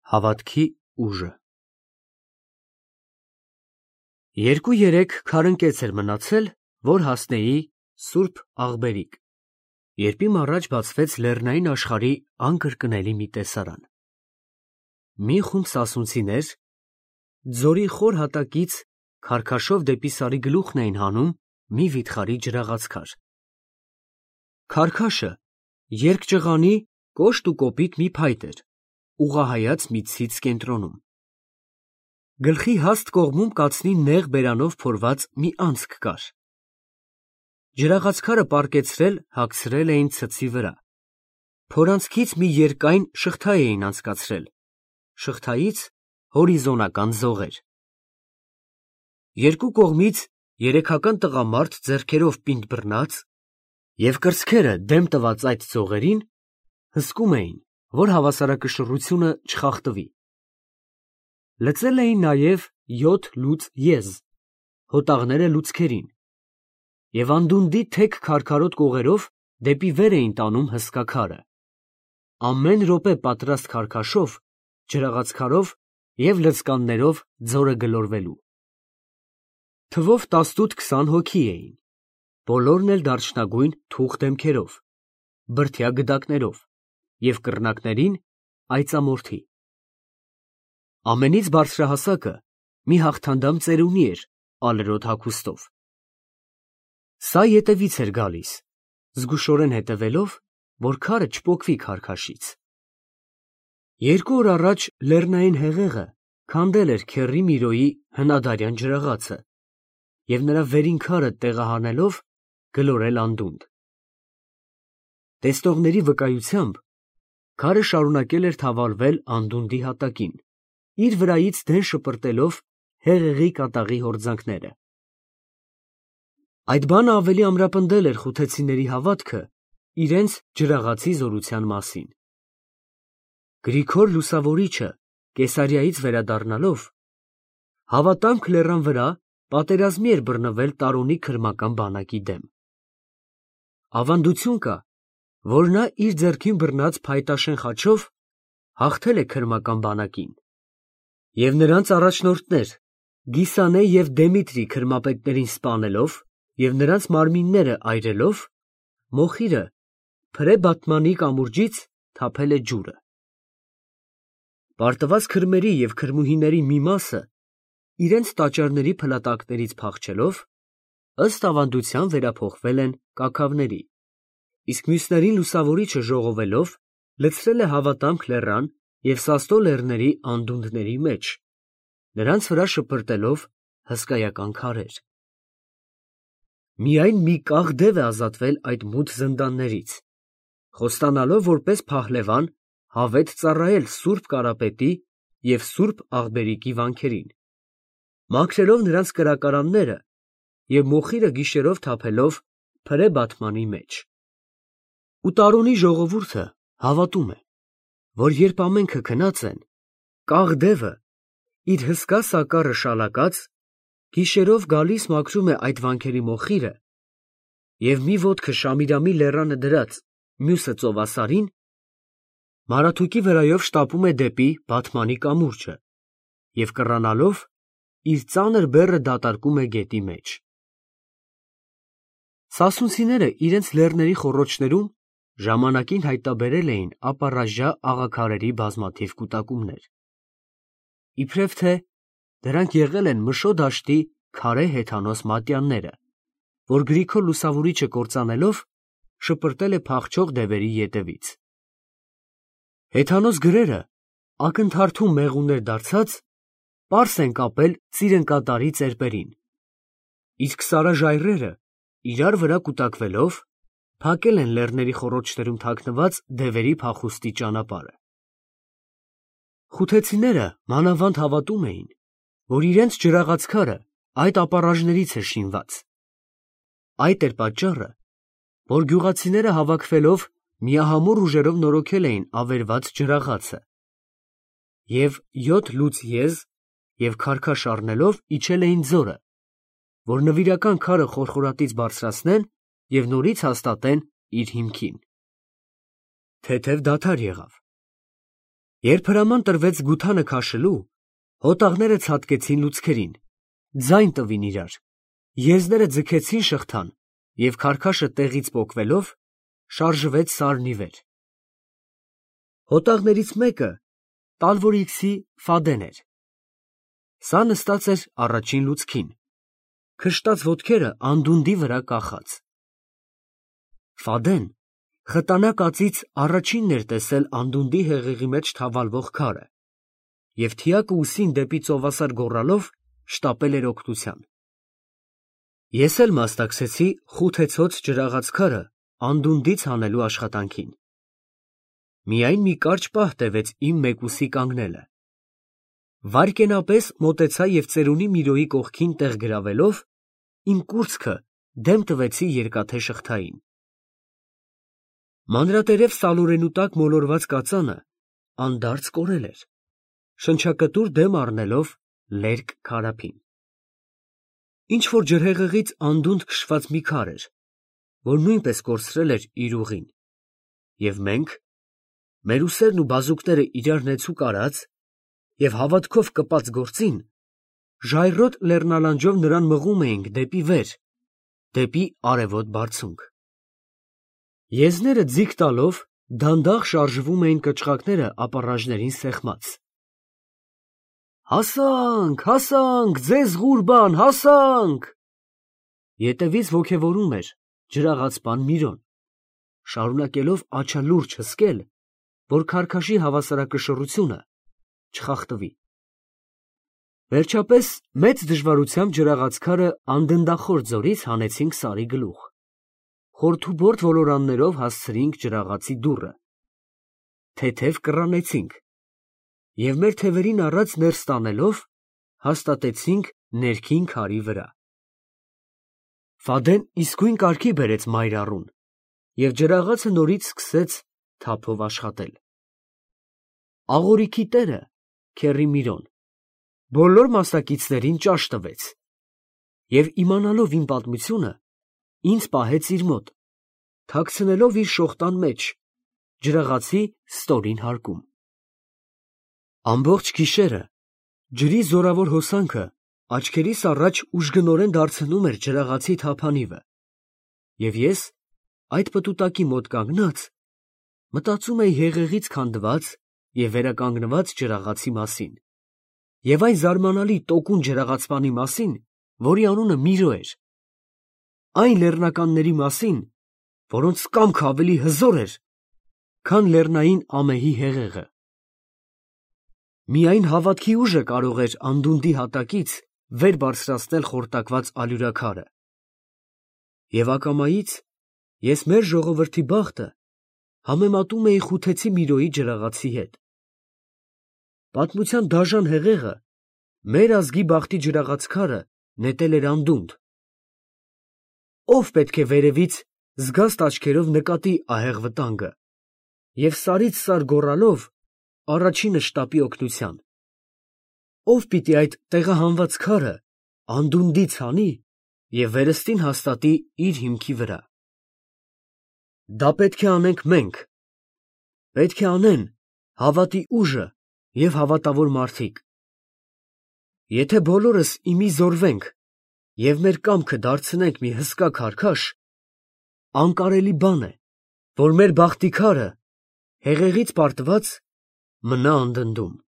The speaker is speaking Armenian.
Հավատքի ուժը։ 2-3 քարընկեց էր մնացել, որ հասնեի Սուրբ Աղբերիկ, երբ իմ առաջ բացվեց լեռնային աշխարհի անկրկնելի մի տեսարան։ Մի խումբ սասունցիներ ձորի խոր հատակից քարքաշով դեպի Սարի գլուխն էին հանում մի վիթխարի ջրաղացքար։ Քարքաշը երկճղանի կոշտ ու կոպիտ մի փայտ էր, ուղղահայաց մի ցից կենտրոնում։ Գլխի հաստ կողմում կացնի նեղ բերանով փորված մի անցք կար։ Ջրաղացքարը պառկեցրել հագցրել էին ցցի վրա։ Փորանցքից մի երկայն շղթա էին անցկացրել, շղթայից հորիզոնական զողեր։ Երկու կողմից երեքական տղամարդ ձեռքերով պինդ բռնած և կրծքերը դեմ տված այդ զողերին հսկում էին, որ հավասարակշռությունը չխախտվի։ Լծել էին նաև 7 լուծ եզ, հոտաղները լուծքերին, և անդունդի թեք քարքարոտ կողերով դեպի վեր էին տանում հսկա քարը, ամեն րոպե պատրաստ քարքաշով, ջրաղացքարով և լծկաններով ձորը գլորվելու։ Թվով 18-20 հոգի էին, բոլորն էլ դարչնագույն թուխ դեմքերով, բրդյա գդակներով և կռնակներին այծամորթի։ Ամենից բարձրահասակը մի հաղթանդամ ծերունի էր ալերոտ հագուստով։ Սա ետևից էր գալիս, զգուշորեն հետևելով, որ քարը չպոկվի քարքաշից։ 2 օր առաջ լեռնային հեղեղը քանդել էր Քեռի Միրոյի հնադարյան ջրաղացը և նրա վերին քարը տեղահանելով գլորել անդունդ։ Տեսնողների վկայությամբ քարը շարունակել էր թավալվել անդունդի հատակին, իր վրայից դեն շպրտելով հեղեղի կատաղի հորձանքները։ Այդ բանը ավելի ամրապնդել էր խութեցիների հավատքը իրենց ջրաղացի զորության մասին։ Գրիգոր Լուսավորիչը Կեսարիայից վերադառնալով Հավատամք լեռան վրա պատերազմի էր բռնվել Տարոնի քրմական բանակի դեմ։ Ավանդություն կա, որ նա իր ձեռքին բռնած փայտաշեն խաչով հաղթել է քրմական բանակին, և նրանց առաջնորդներ Գիսանե և Դեմիտրի քրմապետերին սպանելով և նրանց մարմինները այրելով, մոխիրը Փրեբատմանի կամուրջից թափել է ջուրը։ Պարտված քրմերի և քրմուհիների մի մասը իրենց տաճարների փլատակներից փախչելով, ըստ ավանդության վերափոխվել են կաքավների, իսկ մյուսներին Լուսավորիչը ժողովելով լցրել է Հավատամք լեռան և Սաստո լեռների անդունդների մեջ, նրանց վրա շպրտելով հսկայական քարեր։ Միայն մի կաղ դև է ազատվել այդ մութ զնդաններից, խոստանալով որպես փահլևան հավետ ծառայել Սուրբ Կարապետի և Սուրբ Աղբերիկի վանքերին, մաքրելով նրանց կրակարանները և մոխիրը գիշերով թափելով Փրեբատմանի մեջ։ Ու Տարոնի ժողովուրդը հավատում է, որ երբ ամենքը քնած են, կաղ դևը, իր հսկա սակառը շալակած, գիշերով գալիս մաքրում է այդ վանքերի մոխիրը և մի ոտքը Շամիրամի լեռանը դրած, մյուսը ծովասարին, Մարաթուկի վրայով շտապում է դեպի Բաթմանի կամուրջը և կռանալով իր ծանր բեռը դատարկում է գետի մեջ։ Սասունցիները իրենց լեռների խոռոչներում ժամանակին հայտնաբերել էին ապառաժյա աղաքարերի բազմաթիվ կուտակումներ, իբրև թե դրանք եղել են Մշո դաշտի քարե հեթանոս մատյանները, որ Գրիգոր Լուսավորիչը կործանելով շպրտել է փախչող դևերի ետևից։ Հեթանոս գրերը, ակնթարթում մեղուներ դարձած, պարս են կապել ծիրնկատարի ծեպերին, իսկ սարաժայռերը իրար վրա կուտակվելով փակել են լեռների խոռոչներում թաքնված դևերի փախուստի ճանապարհը։ Խութեցիները մանավանդ հավատում էին, որ իրենց ջրաղացքարը այդ ապառաժներից է շինված։ Այդ էր պատճառը, որ գյուղացիները հավաքվելով միահամուռ ուժերով նորոգել էին ավերված ջրաղացը և 7 լուծ եզ և քարքաշ առնելով իջել էին ձորը, որ նվիրական քարը խորխորատից բարձրացնեն և նորից հաստատեն իր հիմքին։ Թեթև դադար եղավ։ Երբ հրաման տրվեց գութանը քաշելու, հոտաղները ցատկեցին լուցքերին, ձայն տվին իրար, եզները ձգեցին շղթան և քարքաշը տեղից պոկվելով շարժվեց սարն ի վեր։ Հոտաղներից մեկը Տալվորիքսի Ֆադեն էր։ Սա նստած էր առաջին լուցքին, քշտած ոտքերը անդունդի վրա կախած։ Ֆադեն խտանակածից առաջինն էր տեսել անդունդի հեղեղի մեջ թավալվող քարը և թիակը ուսին դեպի ծովասար գոռալով շտապել էր օգնության։ Ես էլ մասնակցեցի խութեցոց ջրաղաց քարը անդունդից հանելու աշխատանքին։ Միայն մի կարճ պահ տևեց իմ մեկուսի կանգնելը։ Վայրկենապես մոտեցա և ծերունի Միրոյի կողքին տեղ գրավելով, իմ կուրծքը դեմ տվեցի երկաթե շղթային։ Մանրատերև սալորենու տակ մոլորված կածանը անդարձ կորել էր, շնչակտուր դեմ առնելով լերկ քարափին։ Ինչ-որ ջրհեղեղից անդունդ քշված մի քար էր, որ նույնպես կորցրել էր իր ուղին, և մենք, մեր ուսերն ու բազուկները իրար նեցուկ արած և հավատքով կպած գործին, ժայռոտ լեռնալանջով նրան մղում էինք դեպի վեր, դեպի արևոտ բարձունք։ Եզները ձիգ տալով դանդաղ շարժվում էին կչղակները ապառաժներին սեղմած։ «Հասա՛նք, հասա՛նք, ձեզ Ղուրբան, հասա՛նք»։ Ետևից ոգևորում էր ջրաղացպան Միրոն, շարունակելով աջալուրջ հսկել, որ քարքաշի հավասարակշռությունը չխախտվի։ Վերջապես մեծ դժվարությամբ ջրաղաց քարը անդնդախոր ձորից հանեցինք Սարի գլուխ, խորթուբորդ ոլորաններով հասցրինք ջրաղացի դուռը, թեթև կռանեցինք և մեր թևերին առած ներս տանելով հաստատեցինք ներքին քարի վրա։ Ֆադեն իսկույն կարգի բերեց մայր առուն և ջրաղացը նորից սկսեց թափով աշխատել։ Աղորիքի տերը, քեռի Միրոն, բոլոր մասնակիցներին ճաշ տվեց և իմանալով իմ պատմությունը, ինձ պահեց իր մոտ, թաքցնելով իր շոխտան մեջ, ջրաղացի ստորին հարկում։ Ամբողջ գիշերը ջրի զորավոր հոսանքը աչքերիս առաջ ուժգնորեն դարձնում էր ջրաղացի թափանիվը, և ես, այդ պտուտակի մոտ կանգնած, մտածում էի հեղեղից քանդված և վերականգնված ջրաղացի մասին և այն զարմանալի տոկուն ջրաղացպանի մասին, որի անունը Միրո էր, այն լեռնականների մասին, որոնց կամքը ավելի հզոր էր, քան լեռնային ամեհի հեղեղը։ Միայն հավատքի ուժը կարող էր անդունդի հատակից վեր բարձրացնել խորտակված ալյուրաքարը։ Եվ ակամայից ես մեր ժողովրդի բախտը համեմատում էի Խութեցի Միրոյի ջրաղացի հետ։ Պատմության դաժան հեղեղը մեր ազգի բախտի ջրաղաց քարը նետել էր անդունդ։ Ո՞վ պետք է վերևից զգաստ աչքերով նկատի ահեղ վտանգը և սարից սար գոռալով առաջինը շտապի օգնության։ Ո՞վ պիտի այդ տեղահանված քարը անդունդից հանի և վերստին հաստատի իր հիմքի վրա։ Դա պետք է անենք մենք, պետք է անեն հավատի ուժը և հավատավոր մարդիկ։ Եթե բոլորս ի մի զորվենք և մեր կամքը դարձնենք մի հսկա քարքաշ, անկարելի բան է, որ մեր բախտի քարը, հեղեղից պարտված, մնա անդնդում։